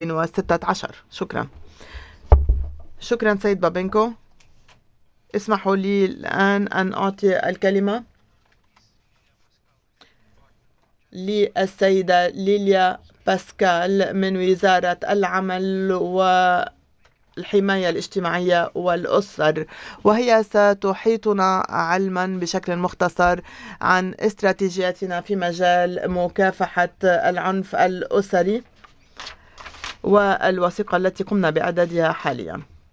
2016. شكرا. شكرا سيد بابينكو. اسمحوا لي الآن أن أعطي الكلمة للسيدة ليليا باسكال من وزارة العمل والحماية الاجتماعية والأسر، وهي ستحيطنا علما بشكل مختصر عن استراتيجياتنا في مجال مكافحة العنف الأسري والوثيقة التي قمنا بإعدادها حاليا.